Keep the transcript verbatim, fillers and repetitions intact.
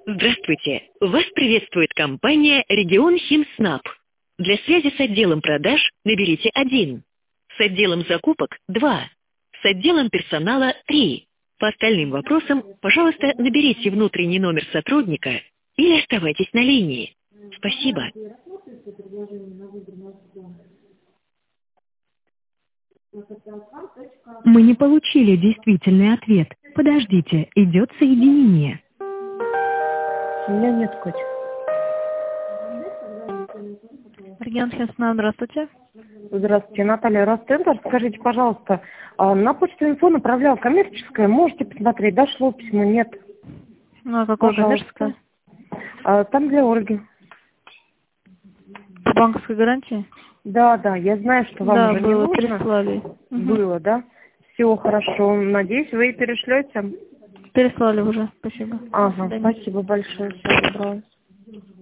Здравствуйте! Вас приветствует компания «Регион Химснаб». Для связи с отделом продаж наберите один. С отделом закупок– два. С отделом персонала– три. По остальным вопросам, пожалуйста, наберите внутренний номер сотрудника или оставайтесь на линии. Спасибо. Мы не получили действительный ответ. Подождите, идет соединение. У меня нет коч. Регион Химснаб, здравствуйте. Здравствуйте, Наталья Ростендер. Скажите, пожалуйста, а, на почту инфо направлял коммерческое. Можете посмотреть, дошло письмо, нет? Ну, а какое коммерческое? А, там для Ольги. По банковской гарантии? Да, да, я знаю, что вам Да, уже было, не нужно. переслали. Было, да? Все хорошо. Надеюсь, вы и перешлете. Переслали уже, спасибо. Ага, спасибо большое. Всего доброго.